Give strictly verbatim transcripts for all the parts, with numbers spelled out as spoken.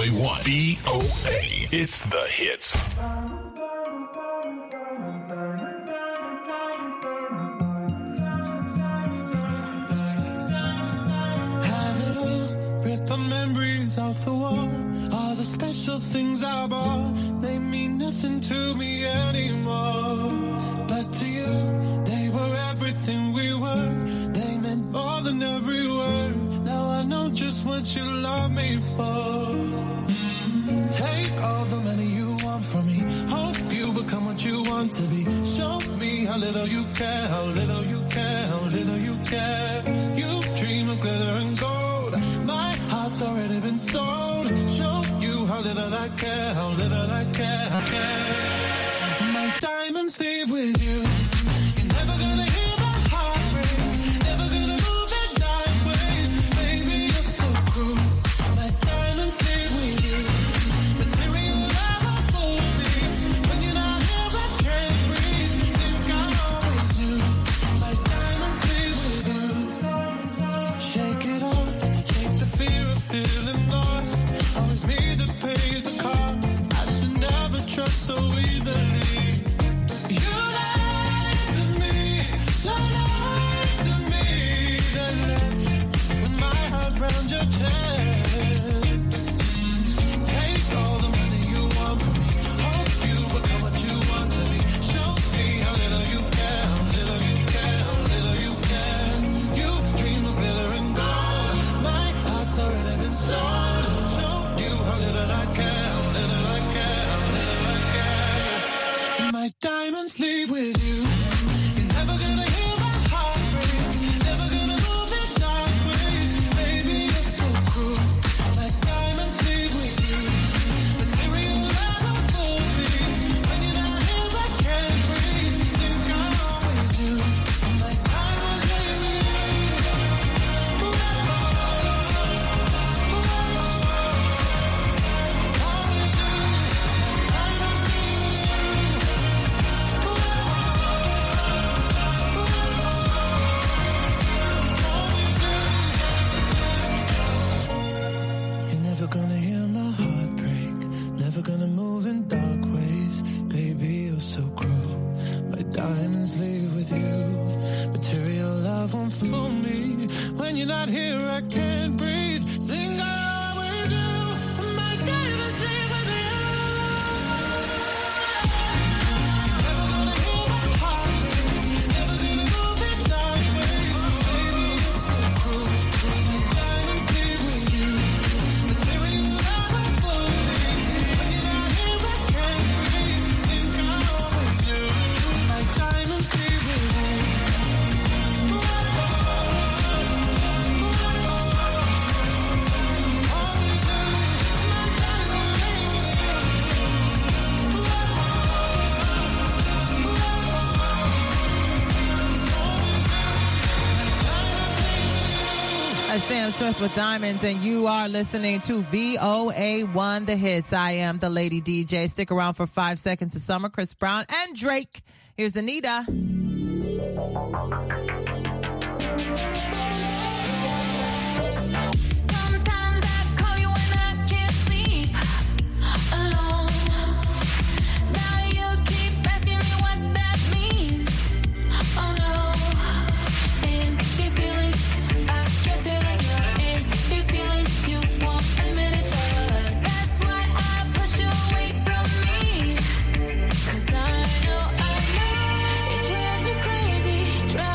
A one. V O A. It's the hits. Memories off the wall, all the special things I bought, they mean nothing to me anymore. But to you, they were everything we were. They meant more than every word. Now I know just what you love me for. Mm-hmm. Take all the money you want from me. Hope you become what you want to be. Show me how little you care, how little you care, how little you care. You dream of glitter and gold. My heart's already been sold. Show you how little I care, how little I care, I care. My diamonds leave with you. You're never gonna hear my heart break. Never gonna move in dark ways. Baby, you're so cruel. My diamonds leave with you. Material love won't fool me. When you're not here, I can't breathe. Think I always knew. My diamonds leave with you. Shake it off. Fear of feeling lost. Always me that pays the cost. I should never trust so easily. You lied to me, lied to me. Then left with my heart round your chest. Take all the money you want from me. Hope you become what you want to be. Show me how little you care, how little you care, how little you care. You dream of glitter and gold. It's already been sold. Show you how little I care, how little I care, how little I care. My diamonds leave with you. You're never gonna hear my heart break. Never gonna move in dark ways. Baby, you're so cruel. My diamonds leave with you. Material love won't fool me. When you're not here, I can't breathe. Think I always knew. My diamonds leave with you. Gonna hear my heart break. Never gonna move in dark ways. Baby, you're so cruel. My diamonds leave with you. Material love won't fool me. When you're not here, I can't breathe. Think I always do. My diamonds leave with you. Never gonna hear my heart break. Never gonna move in dark ways. Baby, you're so cruel. My diamonds leave with you. Material love won't fool me. When you're not here, I can't breathe. Think I always knew. My diamonds leave with you. Sam Smith with Diamonds, and you are listening to V O A one The Hits. I am the Lady D J. Stick around for five seconds of summer. Chris Brown and Drake. Here's Anita. Crazy, drive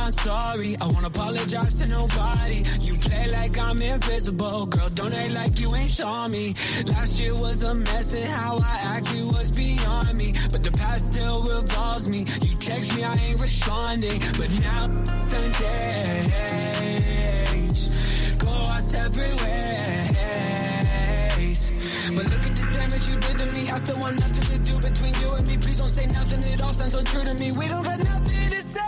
not sorry. I won't apologize to nobody. You play like I'm invisible, girl, don't act like you ain't saw me. Last year was a mess and how I acted was beyond me, but the past still revolves me. You text me, I ain't responding, but now done change. Go our separate ways. But look at this damage you did to me. I still want nothing to do between you and me. Please don't say nothing, it all sounds so true to me. We don't got nothing to say.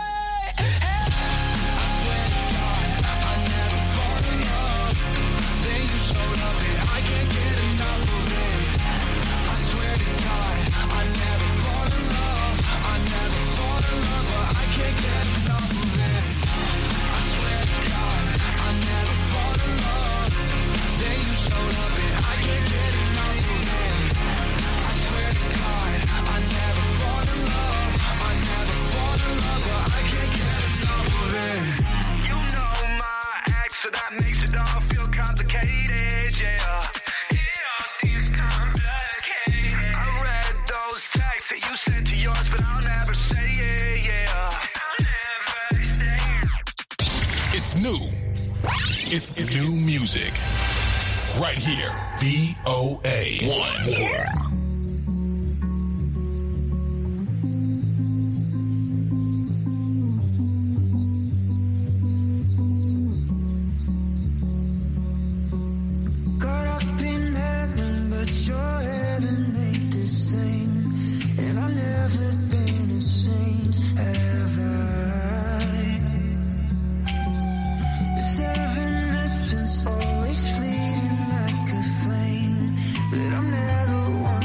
So that makes it all feel complicated, yeah. Yeah, seems complicated. I read those texts that you sent to yours, but I'll never say it, yeah. I'll never say it. It's new. It's, it's new music. Right here. V O A one. Always fleeting like a flame, but I'm never one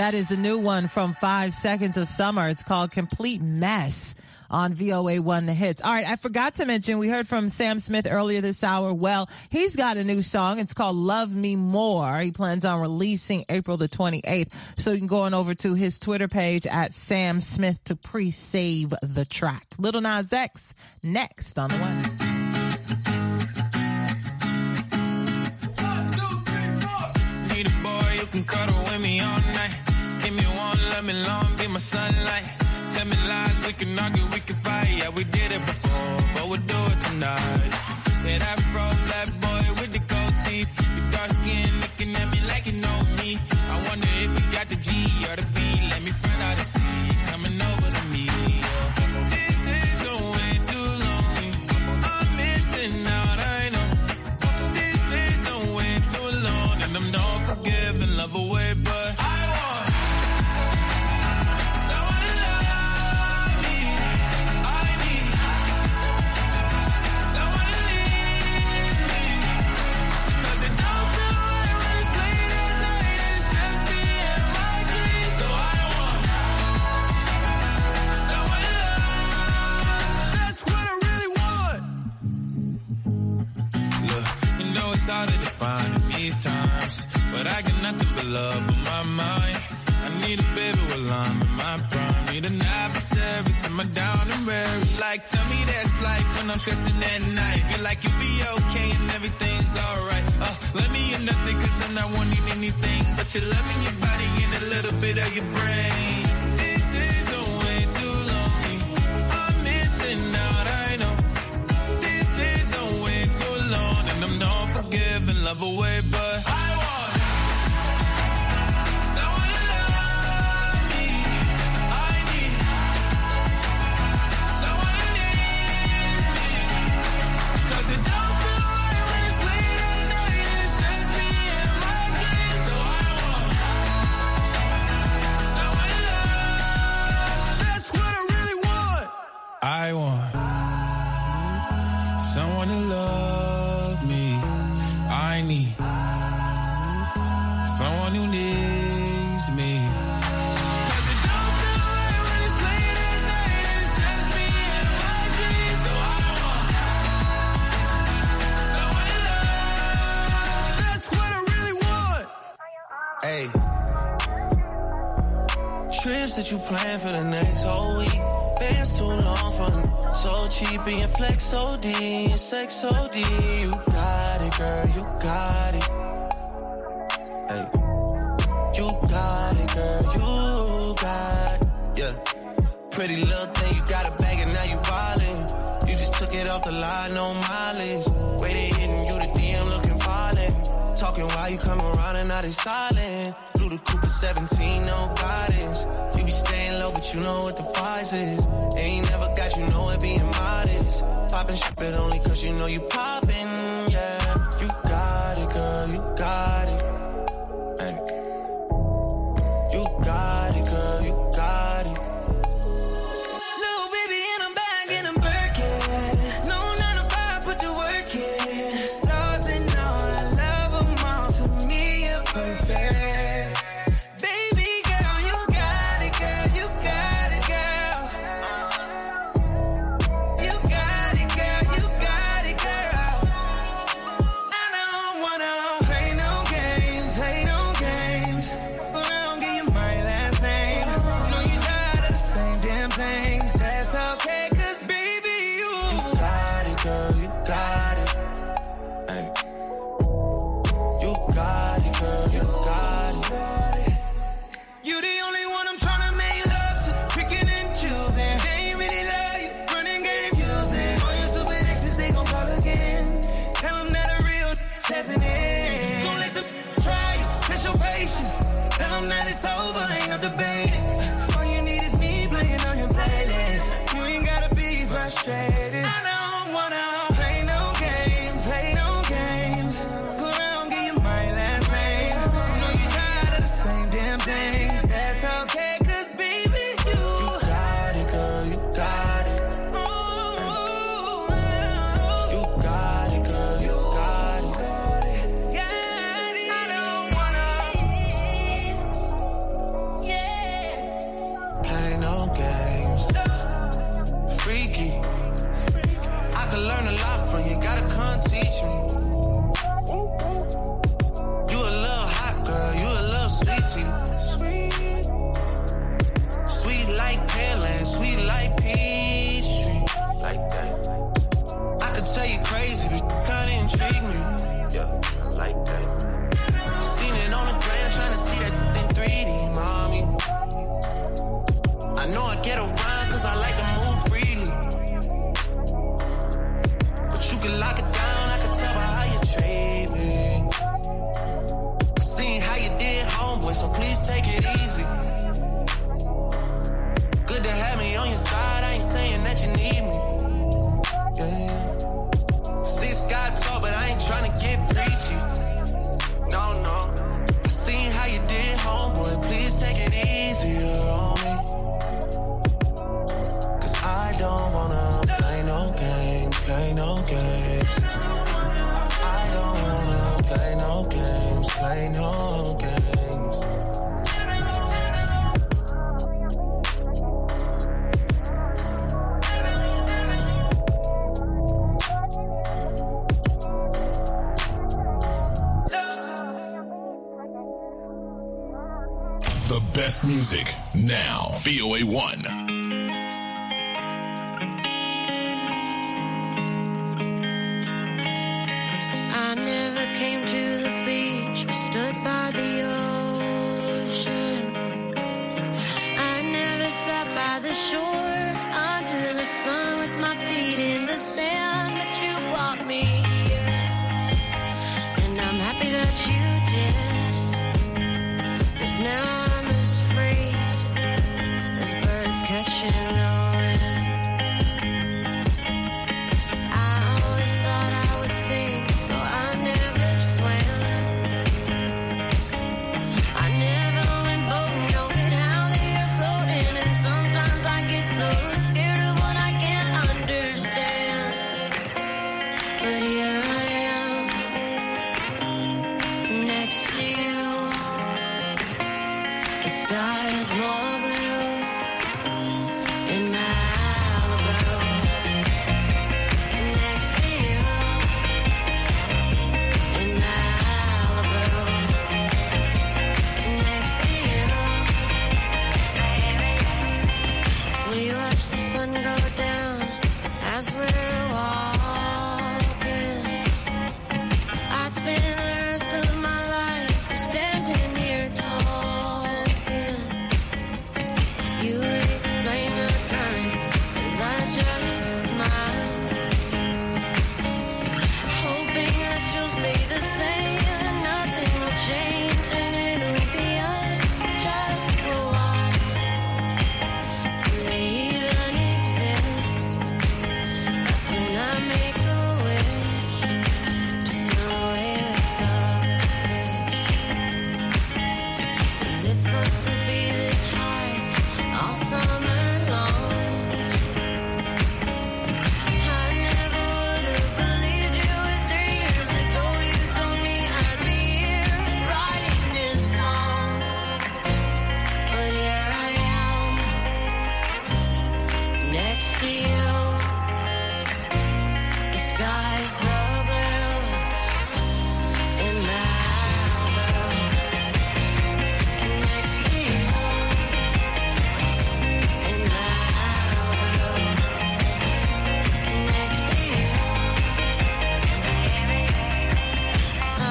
That is a new one from Five Seconds of Summer. It's called Complete Mess on V O A one The Hits. All right, I forgot to mention, we heard from Sam Smith earlier this hour. Well, he's got a new song. It's called Love Me More. He plans on releasing April the twenty-eighth. So you can go on over to his Twitter page at Sam Smith to pre-save the track. Lil Nas X next on the one. Need a boy who can cuddle with me all night. Give me one, let me long, be my sunlight. Tell me lies, we can argue, we can fight. Yeah, we did it before, but we'll do it tonight. Yeah, that fro black boy with the gold teeth, the dark skin looking at me like you know me. I wonder if you got the G or the B. Let me find out and see coming over to me. Yeah. These days are way too lonely. I'm missing out, I know. These days are way too long, and I'm not forgiving, love away, but I want. Harder to find in these times, but I got nothing but love on my mind. I need a baby while I'm in my prime. Need an adversary to my down and weary. Like, tell me that's life when I'm stressing at night. Feel like you'll be okay and everything's alright. Uh, let me in nothing cause I'm not wanting anything but your love in your body and a little bit of your brain. These days are way too lonely. I'm missing out, I know. These days are way too long, and I'm not forgiving, love away, but I want someone to love me. I need someone who needs me, cause it don't feel right when it's late at night and it's just me and my dreams. So I want someone to love. That's what I really want. I want someone to love me. I need someone who needs me. Cause it don't feel right when it's late at night and it's just me and my dreams. So I want someone to love. That's what I really want. Hey. Trips that you plan for the next whole week. Bands too long for so cheap and your flex O D, your sex O D. You got it, girl, you got it. Hey, you got it, girl, you got it. Yeah, pretty little thing, you got a bag and now you ballin'. You just took it off the line, no mileage. Waited hitting you the D M looking violent. Talking while you come around and now they silent. Blew the Cooper seventeen, no guidance. You be staying low, but you know what the price is. Ain't never got you know it being modest. Poppin' shit, but only cause you know you poppin', yeah. You got it, girl, you got it. Hey. You got it, girl, you got it. Little baby in a bag and I'm Birkin. No nine to five, put the work in. Laws and all, I love them all. To me, you're perfect. Frustrated. I don't wanna play no games, play no games. Go around, get you my last name. I know you tired of the same damn thing. That's okay, cause baby, you You got it, girl, you got it. Oh, you got it, girl, you got it. Got it. I don't wanna teach me. You a little hot girl, you a little sweet tea. Sweet. Sweet like Pearland, sweet like Peachtree. Like that. I could tell you crazy, but kinda intrigue me. Yeah, I like that. Seen it on the ground, trying to see that in three D, mommy. I know I get around cause I like to move freely. But you can lock it down, I can tell by how you treat me. I seen how you did, homeboy, so please take it easy. Good to have me on your side, I ain't saying that you need me. Yeah. Six got tall, but I ain't trying to get preachy. No, no. I seen how you did, homeboy, please take it easier on me. I don't wanna play no games, play no games. I don't wanna play no games, play no games. The best music now. V O A one. I never came to the beach or stood by the ocean. I never sat by the shore under the sun with my feet in the sand, but you brought me here, and I'm happy that you did, 'cause now I'm as free as birds catching the wind. I always thought I would sing, so I never swam. I never went boating, know it how they are floating, and sometimes I get so scared of what I can't understand. But here I am, next to you. The sky is more blue in Malibu. Next to you. Sun go down as we're walking. I'd spend the rest of my life just standing here talking. You explain the current as I just smile, hoping that you'll stay the same and nothing will change, and it'll be us just for a while. I make a wish to swim away with the fish, 'cause it's supposed to be this high all summer long. I never would have believed you if three years ago you told me I'd be here writing this song. But here I am, next to you. Sky's so blue in Malibu. Next to you in Malibu. Next to you. Ah,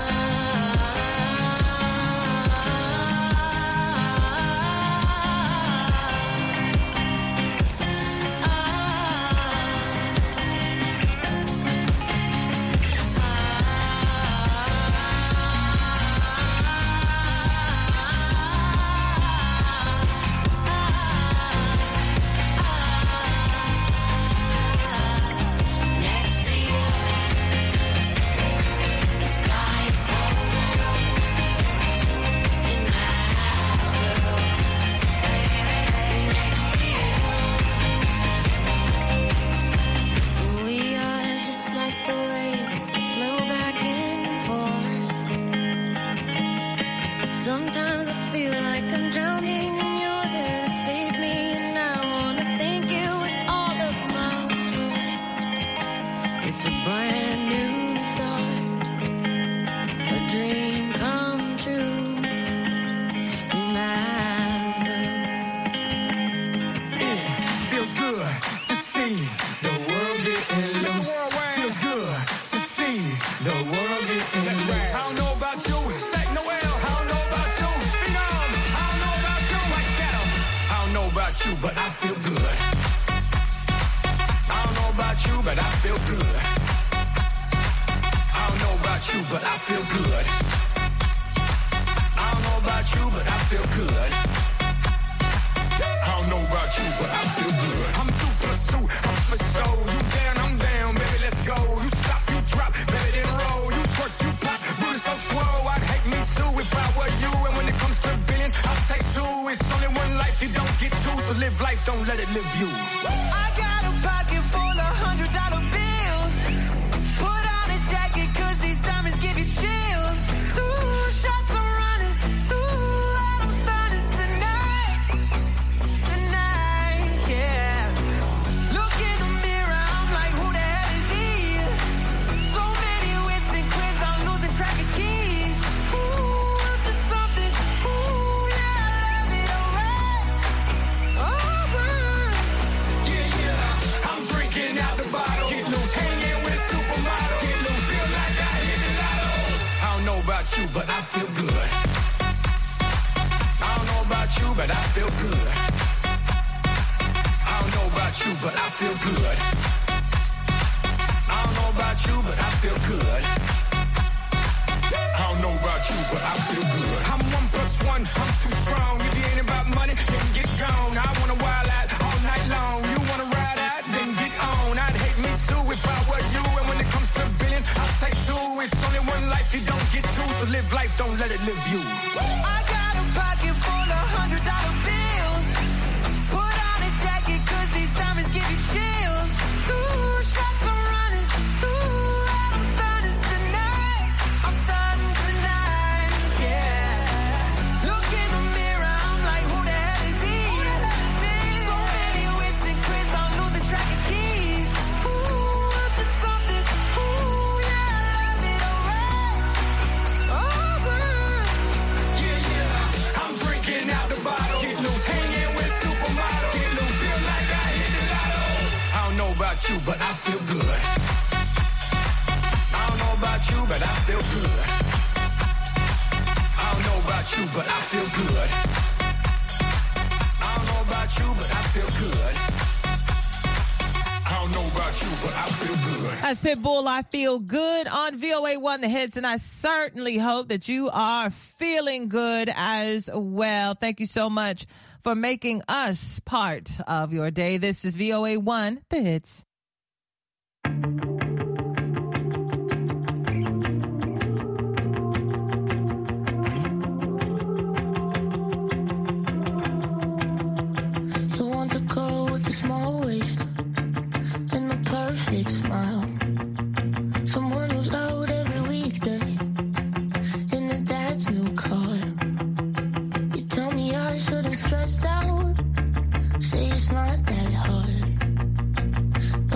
sometimes I feel like I'm drowning and you're there to save me, and I wanna thank you with all of my heart. It's a brand new you, but I feel good. I don't know about you, but I feel good. I don't know about you, but I feel good. I don't know about you, but I feel good. I'm two plus two, I'm for show. You down, I'm down, baby, let's go. You stop, you drop, baby, then roll. You twerk, you pop, booty so swole. I'd hate me too if I were you. And when it comes to billions, I'll take two. It's only one life, you don't get two. So live life, don't let it live you. I got a pocket full of hundred dollar bills. Put on a jacket, cause these diamonds give you chills. Two shots I'm running, two out I'm starting tonight. Tonight, yeah. Look in the mirror, I'm like, who the hell is he? So many whips and cribs, I'm losing track of keys. Ooh, up to something, ooh, yeah, I love it, alright. Alright. Yeah, yeah, I'm drinking out the bottle. Get loose, hanging with supermodel. Get loose, feel like I hit the lotto. I don't know about you, but I feel good. I don't know about you, but I feel good. I don't know about you, but I feel good. I don't know about you, but I feel good. I don't know about you, but I feel good. I'm one plus one, I'm too strong. If you ain't about money, then get gone. I wanna wild out all night long. You wanna ride out, then get on. I'd hate me too if I were you. And when it comes to billions, I'll take two. It's only one life, you don't get two. So live life, don't let it live you. I got a pocket full of hundred dollar bills. Put on a jacket, cause these diamonds give you chills. Two shots I'm running, two out I'm starting tonight. I'm starting tonight, yeah. Look in the mirror, I'm like, who the hell is he? So many whips and cribs, I'm losing track of keys. Ooh, up to something, ooh, yeah, I love it, alright. Alright. Yeah, yeah, I'm drinking out the bottle. Get loose, hanging with supermodel. Get loose, feel like I hit the lotto. I don't know about you, but I feel good. I don't know about you, but I feel good. I don't know about you, but I feel good. I don't know about you, but I feel good. I don't know about you, but I feel good. That's Pitbull, I Feel Good on V O A one The Hits, and I certainly hope that you are feeling good as well. Thank you so much for making us part of your day. This is V O A one The Hits. You want the girl with the small waist and the perfect smile. Someone who's out every weekday in her dad's new car. You tell me I shouldn't stress out, say it's not that hard.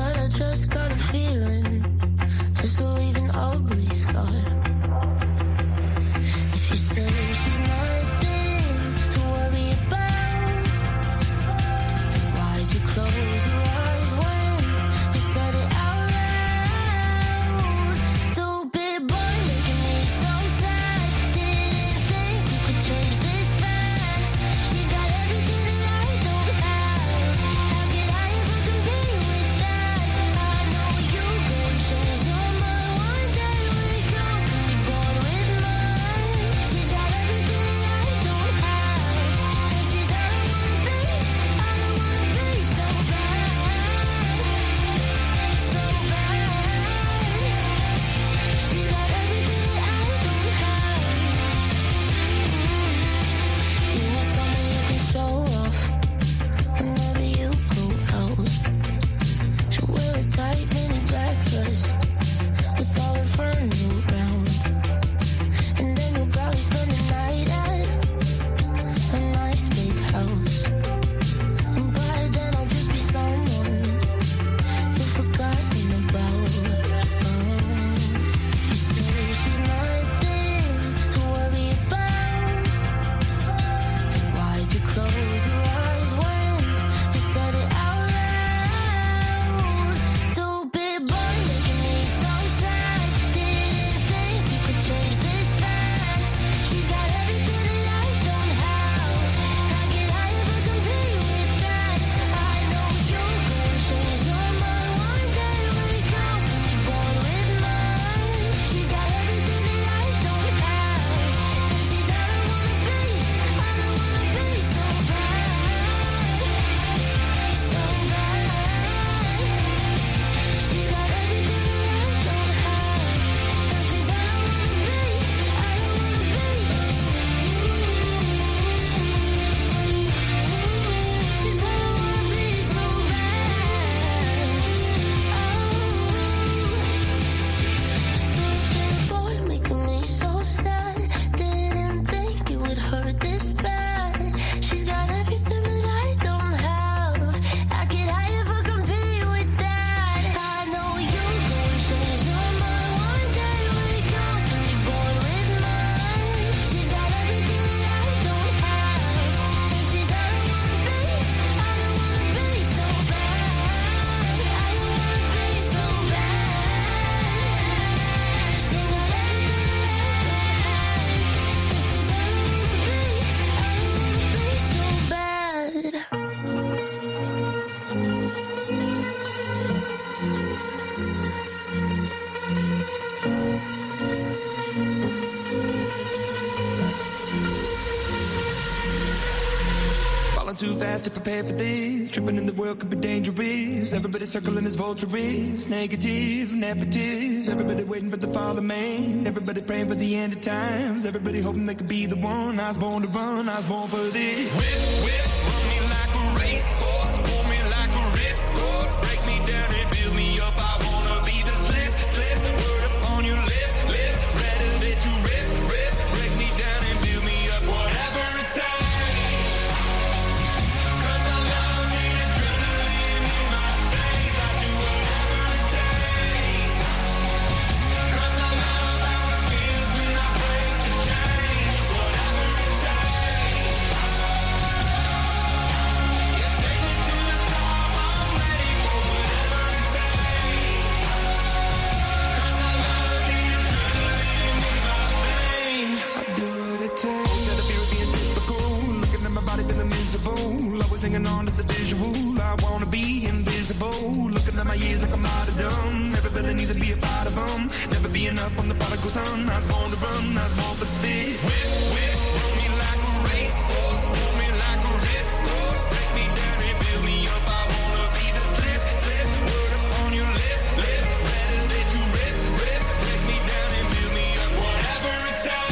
fast to prepare for this. Tripping in the world could be dangerous. Everybody circling as vultures. Negative, nepotist. Everybody waiting for the fall of man. Everybody praying for the end of times. Everybody hoping they could be the one. I was born to run, I was born for this. Whip, whip, run me like a racehorse. Pull me like a ripcord. Break me down and build me up. I wanna be the slip, slip. Word up on your lip, lip. Rather that you rip, rip. Break me down and build me up. Whatever it takes. Hanging on to the visual, I wanna be invisible. Looking at my years like I'm out of dumb. Everybody needs to be a part of them. Never be enough on the prodigal son. I was born to run, I was born for this. Whip, whip, roll me like a racehorse. Pull me like a ripcord. Break me down and build me up. I wanna be the slip, slip. Word up on your lip, lip. Rather that you rip, rip. Break me down and build me up. Whatever it takes.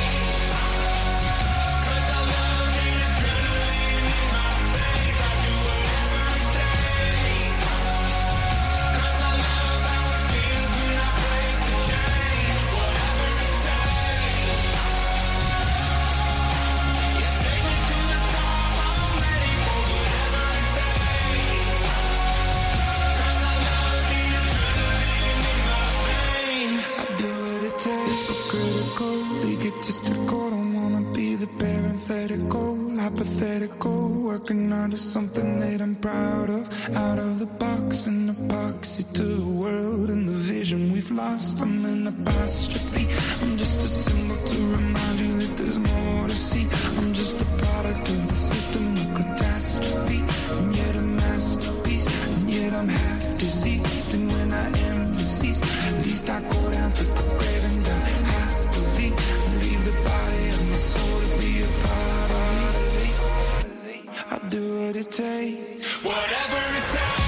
Hypothetical, working out of something that I'm proud of. Out of the box, an epoxy to the world and the vision we've lost. I'm an apostrophe. I'm just a symbol to remind you that there's more to see. I'm just a product of the system of catastrophe. And yet a masterpiece, and yet I'm half deceased. And when I am deceased, at least I go down to the grave and die happily. And leave the body of my soul to be a part of me. I do what it takes, whatever it takes.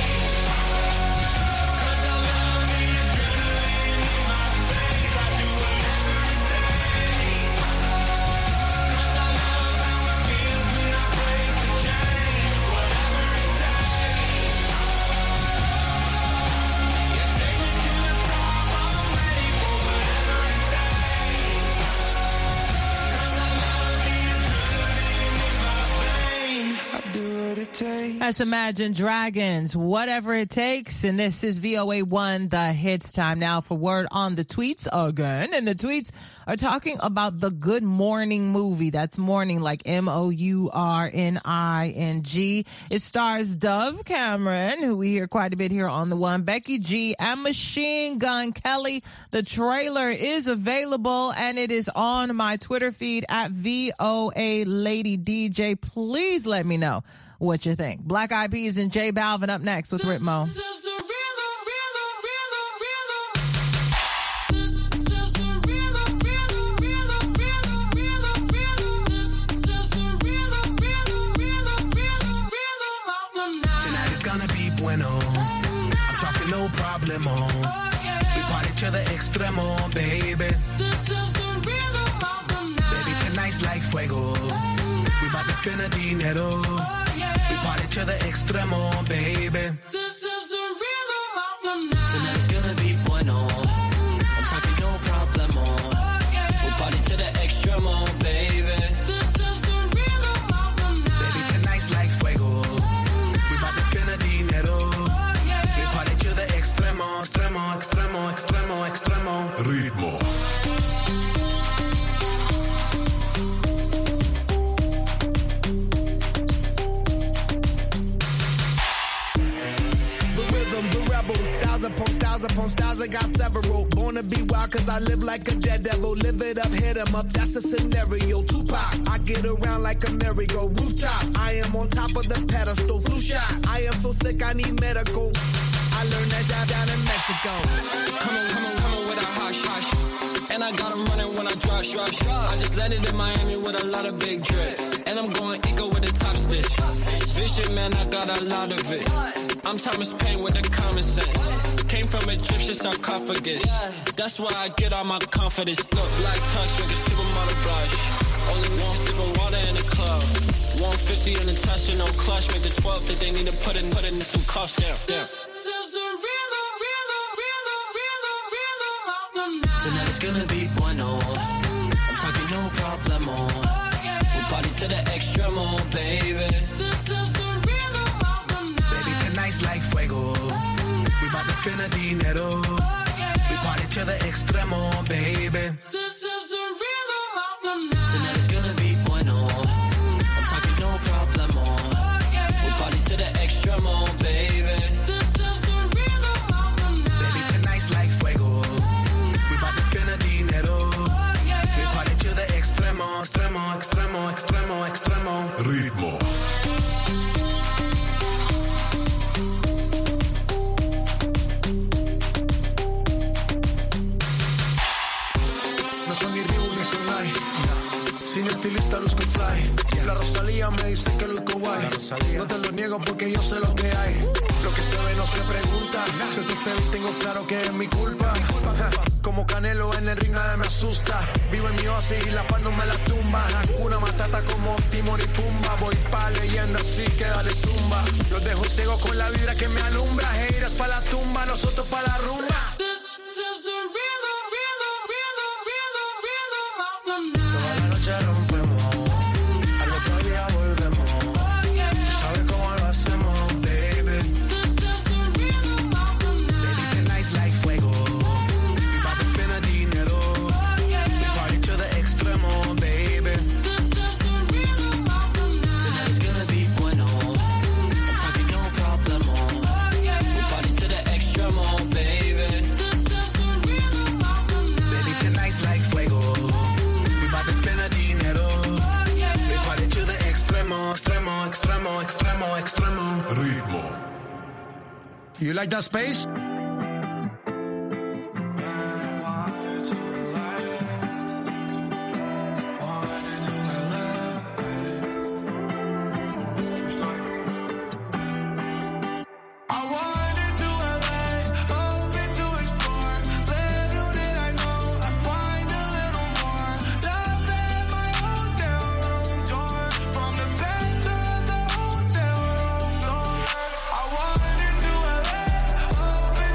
Cause I love the adrenaline in my veins. I do whatever it takes. Cause I love how it feels when I break the chains. Whatever it takes. Yeah, take me to the top. I'm ready for whatever it takes. Cause I love the adrenaline in my veins. I do what it takes. That's Imagine Dragons, Whatever It Takes. And this is V O A one, the hits. Time now for word on the tweets again. And the tweets are talking about the Good Morning movie. That's morning like M O U R N I N G. It stars Dove Cameron, who we hear quite a bit here on the one, Becky G, and Machine Gun Kelly. The trailer is available and it is on my Twitter feed at V O A Lady D J. Please let me know what you think. Black Eyed Peas and J Balvin up next with Ritmo. Tonight is gonna be bueno. I'm talking no problemo. We party to the extremo, baby. Baby, tonight's like fuego. We bout to spend a dinero. We party to the extremo, baby. This is the rhythm of the night. Tonight's gonna be bueno. I'm talking no problemo. We party to the extremo, baby. This is the rhythm of the night. Baby, tonight's like fuego. We bout to spend a dinero. We party to the extremo, extremo, extremo, extremo, extremo. Ritmo. Styles upon styles upon styles, I got several. Born to be wild cause I live like a dead devil. Live it up, hit 'em up, that's a scenario. Tupac, I get around like a merry-go. Rooftop, I am on top of the pedestal. Flu shot, I am so sick I need medical. I learned that down, down in Mexico. Come on, come on, come on with a hush, hush. And I got them running when I drop, drop, drop. I just landed in Miami with a lot of big drip. And I'm going eco with the top stitch. Vision, man, I got a lot of it. I'm Thomas Paine with the common sense. Came from Egyptian sarcophagus. That's why I get all my confidence. Look, black tux with a supermodel blush. Only one sip of water in the club. one fifty in the touch and no clutch. Make the twelve that they need to put in, put in some cost down. Yeah. Tonight it's gonna be bueno. I'm talking no problemo. We party to the extremo, baby. This is the rhythm of the night. Baby, tonight's like fuego. We bout to spend a dinero. We party to the extremo, baby. This is the rhythm of the night. Tonight it's gonna be bueno. I'm talking no problemo. We party to the extremo, baby. This is the rhythm of the night. Baby, tonight's like fuego. Dinero. We party to the extremo, extremo, extremo, extremo, extremo. Ritmo. No soy ni Reebok ni Sonai. Sin estilista luzco fly. La Rosalía me dice que luzco guay. No te lo niego porque yo sé lo que hay. Lo que se ve no se pregunta. Si te espero tengo claro que es mi culpa. Como Canelo en el ring nada me asusta. Vivo en mi oasis y la paz no me la tumba. Hakuna Matata como Timor y Pumba. Voy pa' leyenda así que dale zumba. Los dejo ciego con la vibra que me alumbra. Heiras pa' la tumba, nosotros pa' la rumba. Toda la noche rompemos, al otro día volvemos. Tú sabes cómo lo hacemos, baby. Baby, tonight's like fuego. We bout to spend a dinero. We party to the extremo, baby. Tonight is gonna be bueno. I'm talking no problemo. We party to the extremo, baby. Baby, tonight's like fuego. We bout to spend a dinero. We party to the extremo, extremo, extremo, extremo, extremo. Ritmo. You like that space? I wanted to L A,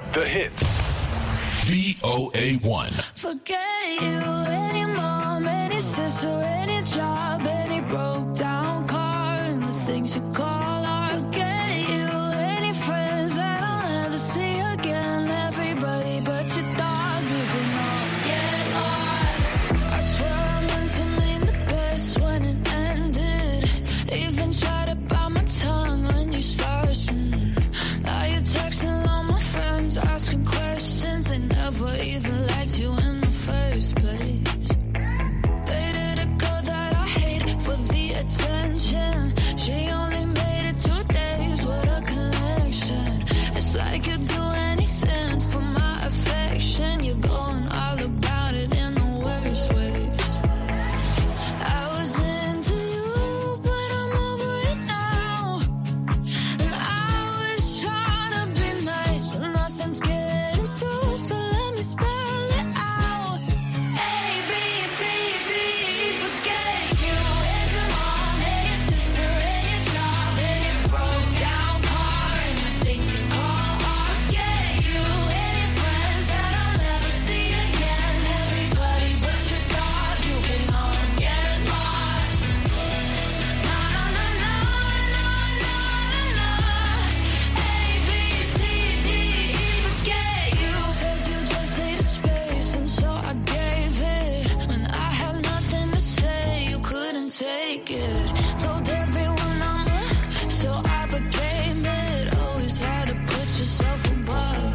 The hits. V O A one. Forget you, any mom, any sister, any job, any broke down car, and the things you call art. Forget you, any friends that I'll never see again. Everybody but your dog, you can all get lost. I swear I meant to mean the best when it ended. Even tried to bite my tongue when you started. Now you're texting all my friends, asking questions. They never even liked you in the first place. Dated a girl that I hate for the attention. She only made it two days with a connection. It's like you'd do anything for my affection. You're going all about it in the worst ways. I was into you, but I'm over it now. And I was trying to be nice, but nothing's getting through, so let me spell it out. A, B, C, D, E, forget you. And your mom, and your sister, and your job, and your broke down car, and the things you call art. Forget you, and your friends that I'll never see again. Everybody but your dog, you can all get lost. Na na na na na na na. A, B, C, D, E, forget you. Said you just needed space, and so I gave it. When I had nothing to say, you couldn't take it. Told everyone I'm a, so I became it. Always had to put yourself above.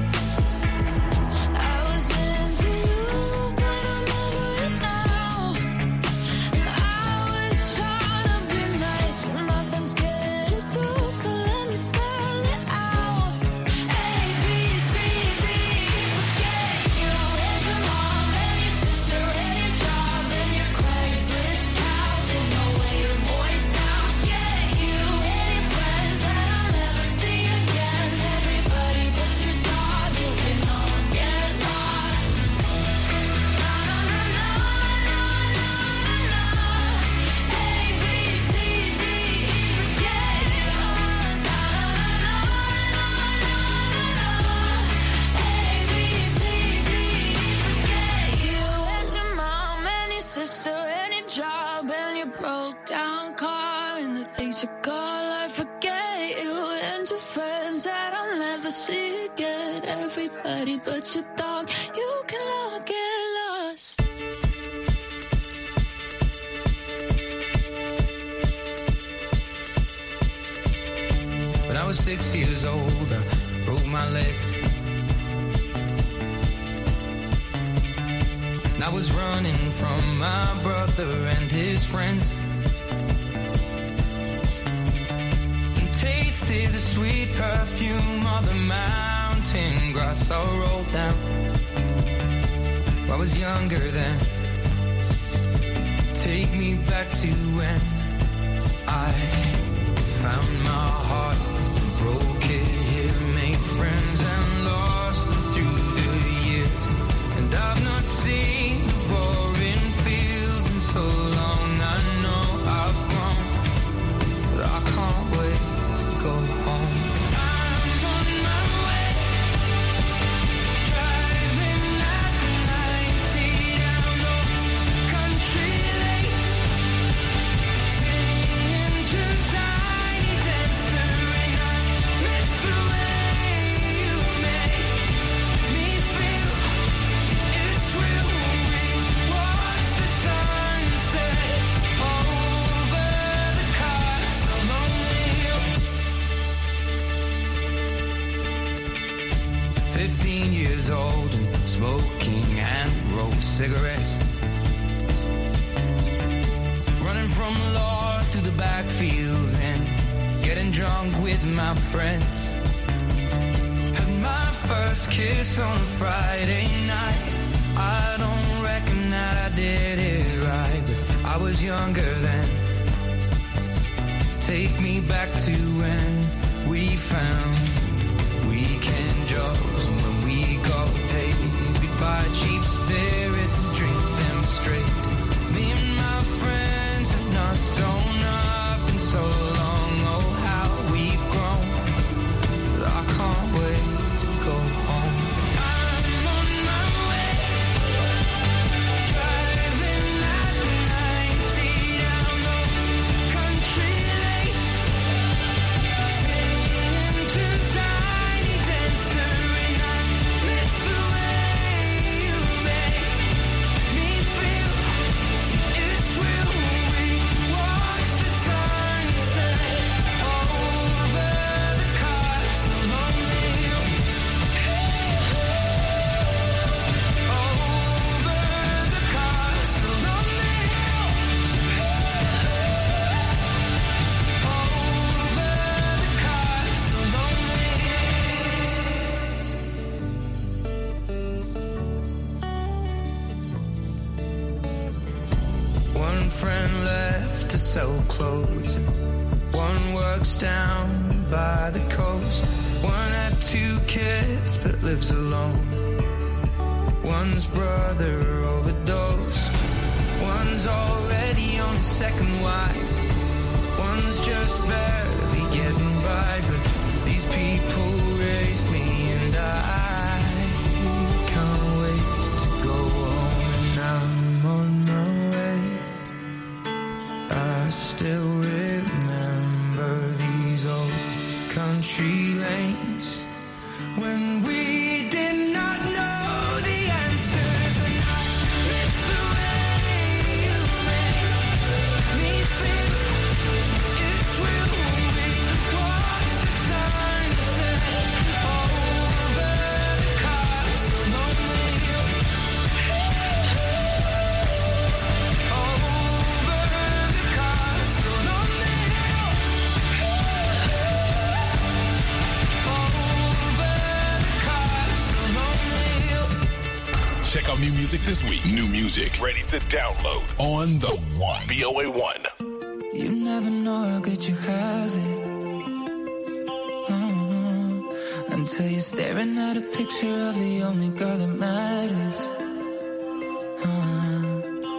I was into you, but I'm over it now. And I was trying to be nice, but nothing's getting through, so let me spell it out. A, B, C, D, E, forget you. And your mom, and your sister, and your job, and your Craigslist couch, and the way your voice sounds. Forget you, and your friends that I'll never see again. Everybody but your dog, you can all get lost. Na na na na na na na. A, B, C, D, E, forget you. Na na na na na na na. A, B, C, D, E, forget you. And your mom, and your sister, and your job, and your broke down car, and the things you call I forget you. And your friends that I'll never see again. Everybody but your dog, you can all get lost. When I was six years old, I broke my leg. And I was running from my brother and his friends. And tasted the sweet perfume of the mountain grass I rolled down. I was younger then. Take me back to when I found my heart, broke it here, made friends and lost them through the years. And I've not seen the boring fields in so long. I know I've grown, but I can't wait to go home. I'm on my way, driving at ninety down those country lanes, singing to Tiny Dancer, and I miss the way you make me feel. It's real. We watch the sunset over the castle on the hill. Fifteen years old and smoking and rolled cigarettes, running from the law through the backfields and getting drunk with my friends. Had my first kiss on a Friday night. I don't reckon that I did it right, but I was younger then. Take me back to when we found weekend jobs, when we got paid. We'd buy cheap spirits and drink them straight. Me and my friends have not thrown up in so long. Oh, how we've grown. I can't wait to go home. sell clothes. One works down by the coast. One had two kids but lives alone. One's brother overdosed. One's already on his second wife. One's just barely getting by. But these people raised me and I can't wait to go home. And I'm on my way. I still remember these old country lanes when we did not know the answers. And I miss the way you make me feel. It's real. We watch the sunset over the cars. So lonely. Over the cars. So lonely. Check out new music this week. New music ready to download on the One. V O A one. You never know how good you have it. uh Until you're staring at a picture of the only girl that matters. uh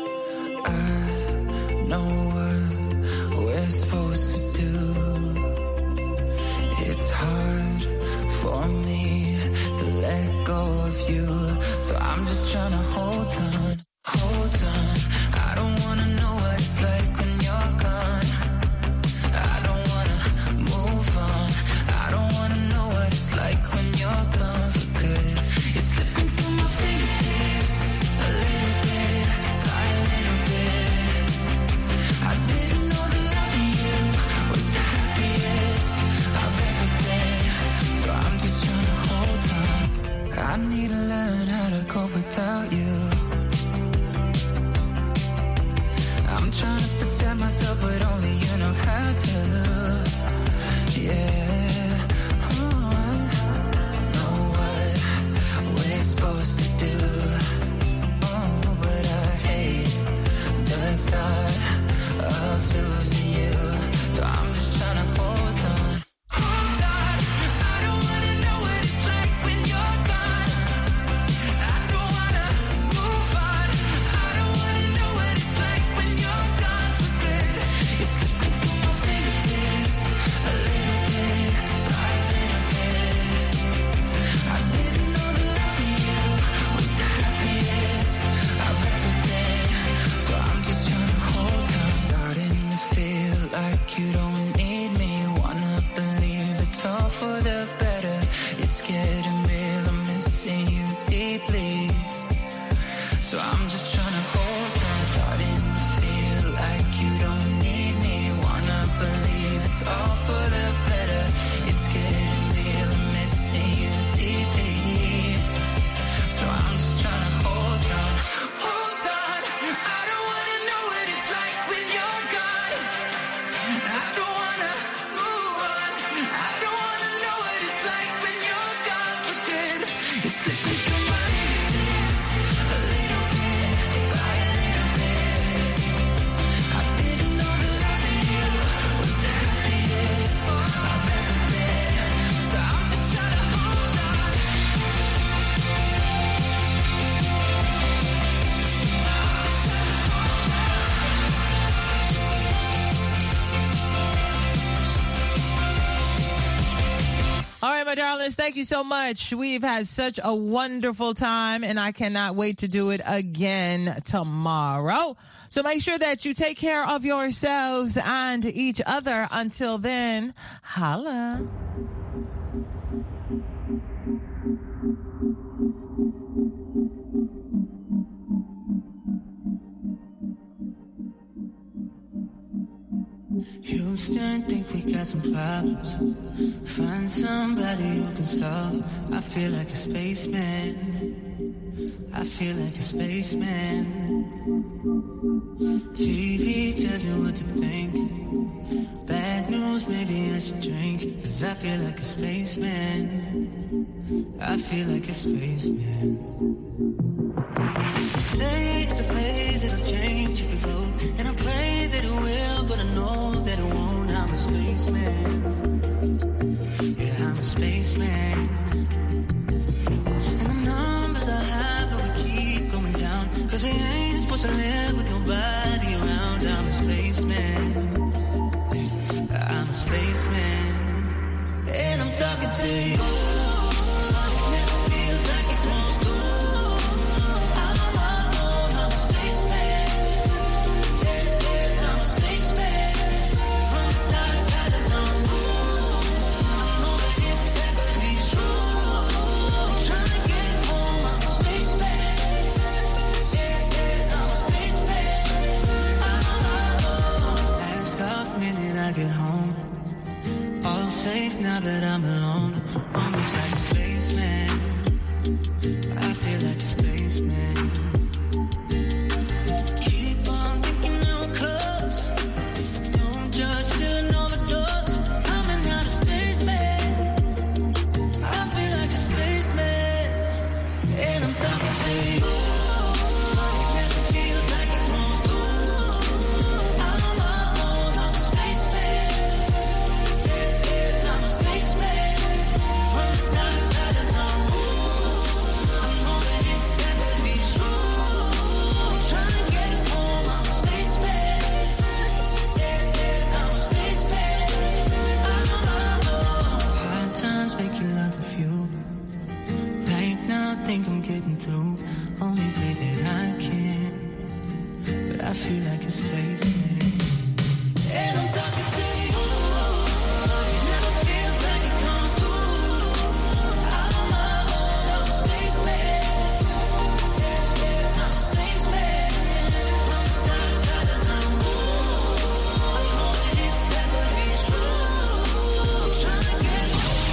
I know what we're supposed to do. It's hard for me to let go of you. So I'm just trying to hold on, hold on. I don't wanna know what it's like when you're gone. I don't wanna move on. I don't wanna know what it's like when you're gone for good. You're slipping through my fingertips a little bit, by a little bit. I didn't know that loving you was the happiest I've ever been. So I'm just trying to hold on. I need to learn how to go without you. I'm trying to protect myself, but only you know how to. Yeah. Oh, I know what we're supposed to do. Oh, but I hate the thought of losing you. So I'm just trying to hold on. Hold on. I don't wanna know what it's like when you're gone. I don't wanna move on. I don't wanna know what it's like when you're gone for good. You're slipping through my fingertips a little bit, by a little bit. I didn't know that loving you was the happiest I've ever been. So I'm just trying to hold on. Starting to feel like you don't need me. Wanna believe it's all for the better. It's getting real, I'm missing you deeply. So I'm just trying to hold on. Starting to feel like you don't need me. Wanna believe it's all for the better. It's getting real, I'm missing you deeply. So I'm just trying to hold on. Hold on. I don't wanna know what it's like when you're gone. I don't wanna move on. I don't wanna know what it's like when you're gone for good. You're slipping through my fingertips a little bit, by a little bit. I didn't know that loving you was the happiest I've ever been. So I'm just trying to hold on. All right, my darlings, thank you so much. We've had such a wonderful time, and I cannot wait to do it again tomorrow. So make sure that you take care of yourselves and each other. Until then, holla. Houston, think we got some problems. Find somebody who can solve. I feel like a spaceman. I feel like a spaceman. T V tells me what to think. Bad news, maybe I should drink. Cause I feel like a spaceman. I feel like a spaceman. They say it's a phase, it'll change if we vote. And I pray that it will, but I know that it won't. I'm a spaceman. Yeah, I'm a spaceman. And the numbers are high, but we keep going down. Cause we ain't supposed to live with nobody around. I'm a spaceman. Yeah, I'm a spaceman. And I'm talking to you. It never feels like it wants to. I'm on my own, I'm a spaceman. Yeah, yeah, I'm a spaceman. From the dark side of the moon. I know that it's sad, but it's true. I'm trying to get home, I'm a spaceman. Yeah, yeah, I'm a spaceman. I'm on my own. Last off minute I get home. All safe now that I'm alone. Almost like a spaceman. I feel like a spaceman. Keep on thinking now we're close. Don't judge till an overdose. I'm an outer spaceman. I feel like a spaceman. And I'm talking to you. It never feels like it wants to. I'm on my own, I'm a spaceman. I'm a spaceman. From the dark side of the moon. I know that it's sad, but it's true. I'm trying to get home. I'm a spaceman. Yeah, yeah, I'm a spaceman. I'm on my own. Hard times make you love the few. Right now, I think I'm getting through. Only pray that I can. But I feel like a spaceman. And I'm talking to you. It never feels like it comes through. I'm on my own, I'm a spaceman. Yeah, yeah, I'm a spaceman. From the dark side of the moon. I know that it's sad, but it's true. I'm trying to get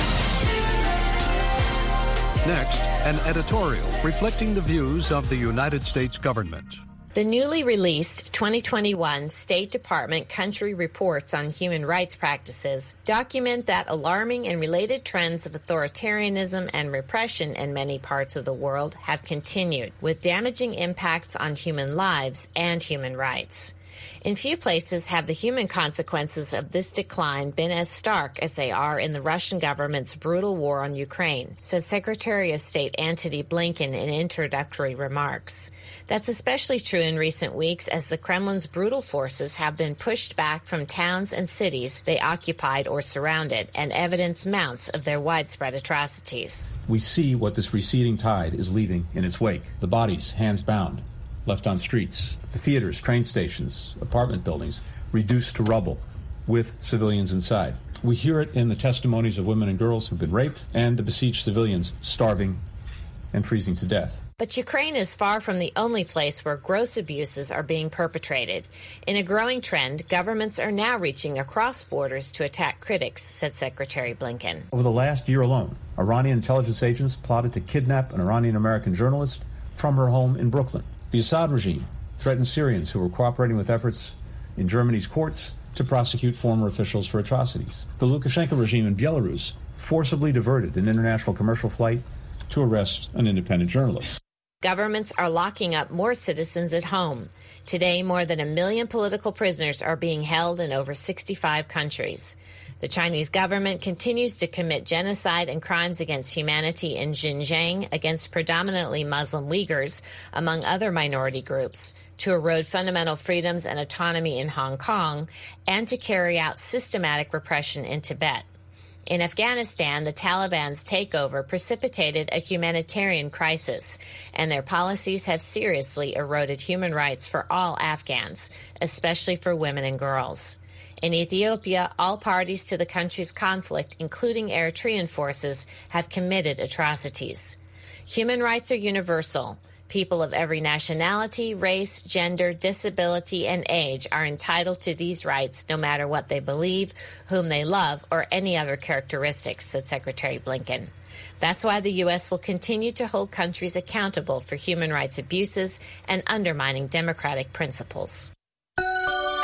home. Next, an editorial reflecting the views of the United States government. The newly released twenty twenty-one State Department Country Reports on Human Rights Practices document that alarming and related trends of authoritarianism and repression in many parts of the world have continued, with damaging impacts on human lives and human rights. In few places have the human consequences of this decline been as stark as they are in the Russian government's brutal war on Ukraine, said Secretary of State Antony Blinken in introductory remarks. That's especially true in recent weeks as the Kremlin's brutal forces have been pushed back from towns and cities they occupied or surrounded, and evidence mounts of their widespread atrocities. We see what this receding tide is leaving in its wake. The bodies, hands bound, left on streets. The theaters, train stations, apartment buildings reduced to rubble with civilians inside. We hear it in the testimonies of women and girls who've been raped and the besieged civilians starving and freezing to death. But Ukraine is far from the only place where gross abuses are being perpetrated. In a growing trend, governments are now reaching across borders to attack critics, said Secretary Blinken. Over the last year alone, Iranian intelligence agents plotted to kidnap an Iranian-American journalist from her home in Brooklyn. The Assad regime threatened Syrians who were cooperating with efforts in Germany's courts to prosecute former officials for atrocities. The Lukashenko regime in Belarus forcibly diverted an international commercial flight to arrest an independent journalist. Governments are locking up more citizens at home. Today, more than a million political prisoners are being held in over sixty-five countries. The Chinese government continues to commit genocide and crimes against humanity in Xinjiang against predominantly Muslim Uyghurs, among other minority groups, to erode fundamental freedoms and autonomy in Hong Kong, and to carry out systematic repression in Tibet. In Afghanistan, the Taliban's takeover precipitated a humanitarian crisis, and their policies have seriously eroded human rights for all Afghans, especially for women and girls. In Ethiopia, all parties to the country's conflict, including Eritrean forces, have committed atrocities. Human rights are universal. People of every nationality, race, gender, disability, and age are entitled to these rights no matter what they believe, whom they love, or any other characteristics, said Secretary Blinken. That's why the U S will continue to hold countries accountable for human rights abuses and undermining democratic principles.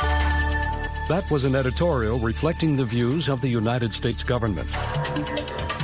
That was an editorial reflecting the views of the United States government.